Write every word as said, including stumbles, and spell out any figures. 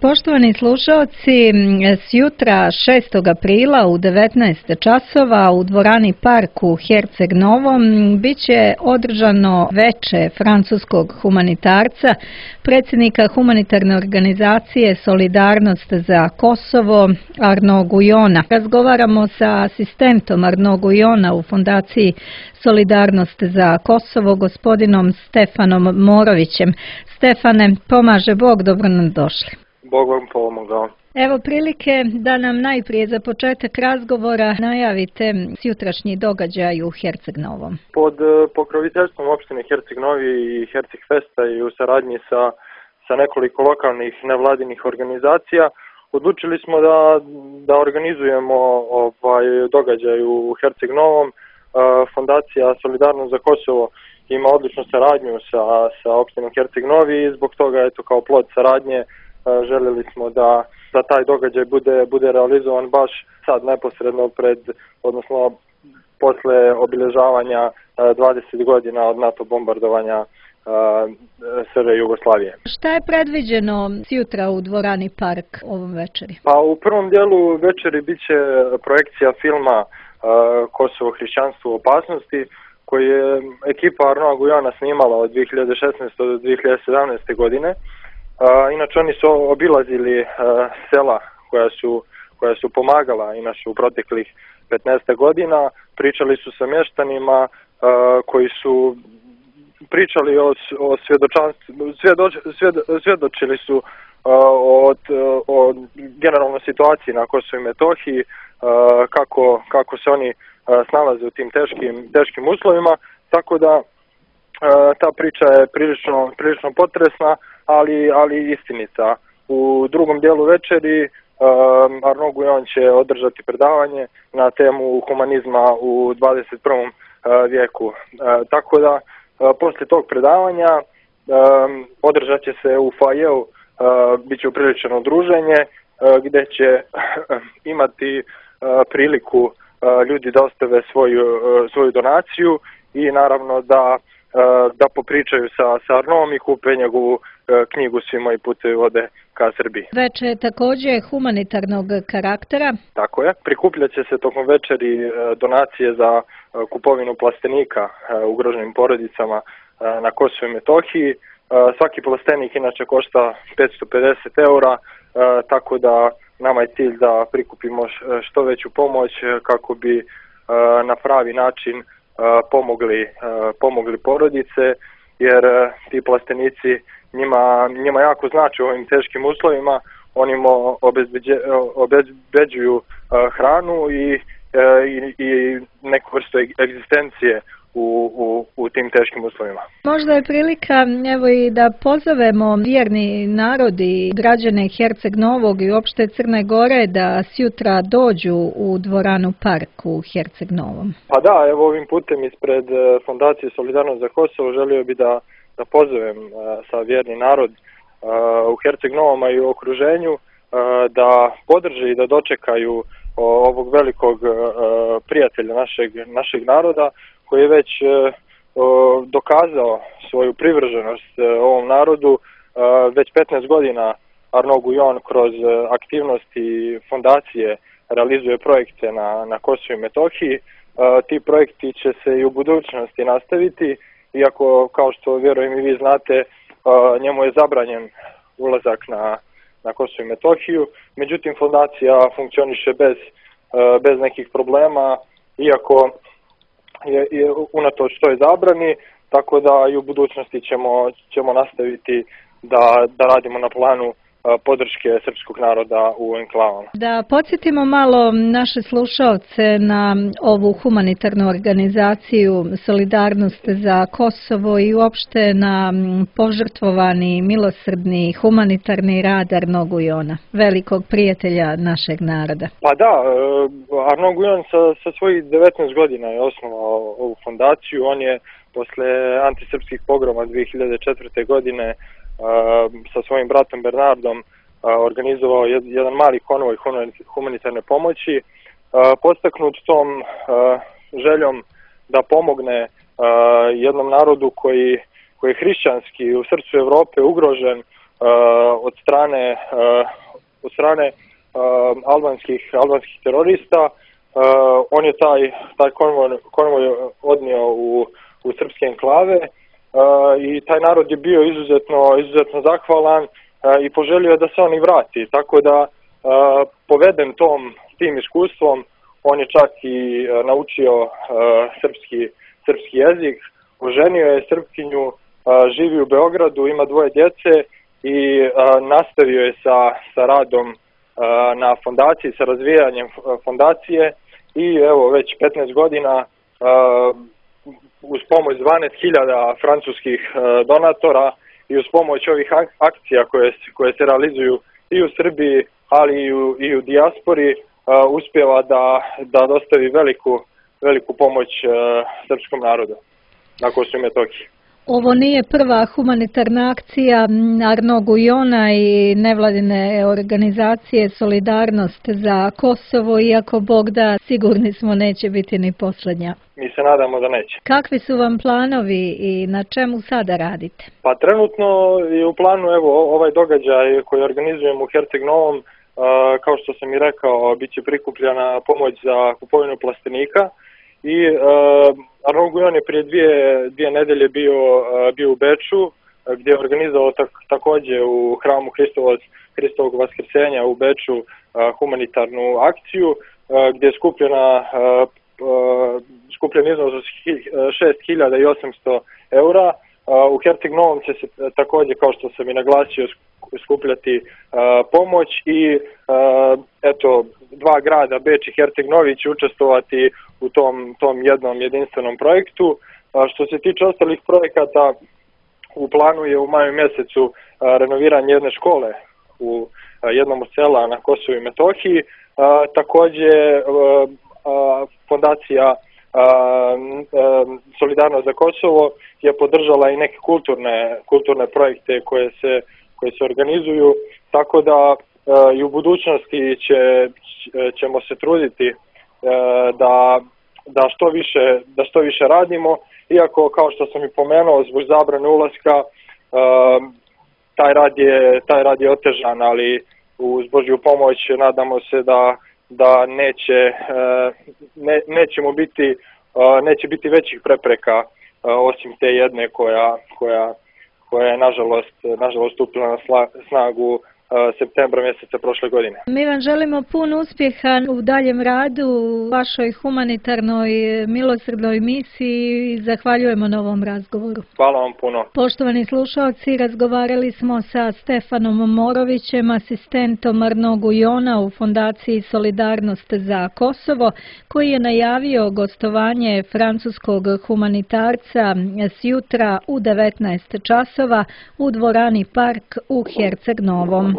Poštovani slušalci, s jutra šestog aprila u devetnaest časova u dvorani Park u Herceg Novom biće održano veče francuskog humanitarca, predsjednika humanitarne organizacije Solidarnost za Kosovo, Arnaud Guyona. Razgovaramo sa asistentom Arnaud Guyona u fondaciji Solidarnost za Kosovo, gospodinom Stefanom Morovićem. Stefane, pomaže Bog, dobro nam došli. Bog vam pomogao. Evo prilike da nam najprije za početak razgovora najavite jutrašnji događaj u Herceg Novom. Pod pokroviteljstvom opštine Herceg Novi i Herceg Festa i u saradnji sa, sa nekoliko lokalnih nevladinih organizacija odlučili smo da, da organizujemo ovaj događaj u Herceg Novom. Fondacija Solidarnost za Kosovo ima odličnu saradnju sa, sa opštinom Herceg Novi i zbog toga eto kao plod saradnje željeli smo da, da taj događaj bude, bude realizovan baš sad neposredno pred, odnosno posle obilježavanja dvadeset godina od NATO bombardovanja Srbije i Jugoslavije. Šta je predviđeno jutra u dvorani Park ovom večeri? Pa u prvom dijelu večeri biće projekcija filma Kosovo, hrišćanstvo u opasnosti, koji je ekipa Arnaud Guyona snimala od dvije hiljade šesnaeste. do dvije hiljade sedamnaeste. godine. Uh, inače oni su obilazili uh, sela koja su, koja su pomagala inače u proteklih petnaest godina, pričali su sa mještanima uh, koji su pričali o, o svjedočanstvu, svjedoč, svjed, svjedočili su uh, o, o generalnoj situaciji na Kosovu i Metohiji, uh, kako, kako se oni uh, snalaze u tim teškim, teškim uslovima, tako da uh, ta priča je prilično, prilično potresna, ali, ali istinita. U drugom dijelu večeri um, Arnaud Guyon će održati predavanje na temu humanizma u dvadeset prvom Uh, vijeku. Uh, tako da uh, poslije tog predavanja um, održat će se u fajeu, uh, bit će upriličeno druženje uh, gdje će imati uh, priliku uh, ljudi da ostave svoju, uh, svoju donaciju i naravno da da popričaju sa, sa Arnaudom i kupe njegovu knjigu Svi moji putevi vode ka Srbiji. Veče je također humanitarnog karaktera. Tako je. Prikupljat će se tokom večeri donacije za kupovinu plastenika ugroženim porodicama na Kosovu i Metohiji. Svaki plastenik inače košta petsto pedeset eura, tako da nama je cilj da prikupimo što veću pomoć kako bi na pravi način pomogli, pomogli porodice, jer ti plastenici njima, njima jako znači u ovim teškim uslovima. Oni im obezbeđe, obezbeđuju hranu i, i, i neku vrstu egzistencije u, u, u tim teškim uslovima. Možda je prilika evo i da pozovemo vjerni narod i građane Herceg Novog i uopšte Crne Gore da sjutra dođu u dvoranu Park u Herceg Novom. Pa da, evo ovim putem ispred Fondacije Solidarnost za Kosovo želio bi da, da pozovem uh, sa vjerni narod uh, u Herceg Novom i u okruženju uh, da podrže i da dočekaju uh, ovog velikog uh, prijatelja našeg, našeg naroda, koji je već uh, dokazao svoju privrženost uh, ovom narodu. Uh, već petnaest godina Arnaud Guyon kroz uh, aktivnosti fondacije realizuje projekte na, na Kosovu i Metohiji. Uh, ti projekti će se i u budućnosti nastaviti, iako kao što vjerujem i vi znate, uh, njemu je zabranjen ulazak na, na Kosovu i Metohiju. Međutim, fondacija funkcioniše bez, uh, bez nekih problema, iako je, je unatoč toj zabrani, tako da i u budućnosti ćemo, ćemo nastaviti da, da radimo na planu podrške srpskog naroda u enklavama. Da podsjetimo malo naše slušalce na ovu humanitarnu organizaciju Solidarnost za Kosovo i uopšte na požrtvovani, milosrdni, humanitarni rad Arnaud Guyona, velikog prijatelja našeg naroda. Pa da, Arnaud Guyon sa, sa svojih devetnaest godina je osnovao ovu fondaciju. On je posle antisrpskih pogroma dvije hiljade četvrte. godine sa svojim bratom Bernardom organizovao jedan mali konvoj humanitarne pomoći, postaknut tom željom da pomogne jednom narodu koji, koji je hrišćanski u srcu Evrope ugrožen od strane, od strane albanskih, albanskih terorista. On je taj, taj konvoj, konvoj odnio u, u srpske enklave i taj narod je bio izuzetno, izuzetno zahvalan i poželio je da se on i vrati. Tako da poveden tom, tim iskustvom, on je čak i naučio srpski, srpski jezik, oženio je Srpkinju, živi u Beogradu, ima dvoje djece i nastavio je sa, sa radom na fondaciji, sa razvijanjem fondacije i evo već petnaest godina uz pomoć dvanaest hiljada francuskih donatora i uz pomoć ovih akcija koje, koje se realizuju i u Srbiji, ali i u, i u dijaspori, uspjeva da, da dostavi veliku, veliku pomoć srpskom narodu na Kosovu i Metohiji. Ovo nije prva humanitarna akcija Arnaud Guyona i nevladine organizacije Solidarnost za Kosovo, iako Bog da, sigurni smo neće biti ni posljednja. Mi se nadamo da neće. Kakvi su vam planovi i na čemu sada radite? Pa trenutno je u planu evo ovaj događaj koji organizujemo u Herceg Novom, kao što sam i rekao, bit će prikupljena pomoć za kupovinu plastenika. I uh, Arnaud Guyon je prije dvije, dvije nedelje bio, uh, bio u Beču, gdje je organizovao tak, također u hramu Hristovog, Hristovog vaskrsenja u Beču uh, humanitarnu akciju, uh, gdje je skupljena, uh, uh, skupljen iznos od šest hiljada osamsto eura. Uh, u Herceg Novom će se uh, također, kao što sam i naglasio, skupljati uh, pomoć i uh, eto, dva grada, Beč i Herceg Novi, će učestvovati u tom, tom jednom jedinstvenom projektu. Uh, što se tiče ostalih projekata, u planu je u maju mjesecu uh, renoviranje jedne škole u uh, jednom od sela na Kosovu i Metohiji. Uh, također uh, uh, fondacija uh, uh, Solidarnost za Kosovo je podržala i neke kulturne, kulturne projekte koje se koji se organizuju, tako da e, i u budućnosti će, ćemo se truditi e, da, da, što više, da što više radimo, iako kao što sam i pomenuo, zbog zabrane ulaska, e, taj, rad je, taj rad je otežan, ali uz Božju pomoć nadamo se da, da neće, e, ne, nećemo biti, e, neće biti većih prepreka e, osim te jedne koja, koja koja je nažalost, nažalost stupila na snagu uh, septembra mjeseca prošle godine. Mi vam želimo pun uspjeha u daljem radu u vašoj humanitarnoj milosrdnoj misiji i zahvaljujemo na ovom razgovoru. Hvala vam puno. Poštovani slušalci, razgovarali smo sa Stefanom Morovićem, asistentom Arnaud Guyona u fondaciji Solidarnost za Kosovo, koji je najavio gostovanje francuskog humanitarca sjutra u devetnaest časova u dvorani Park u Herceg Novom.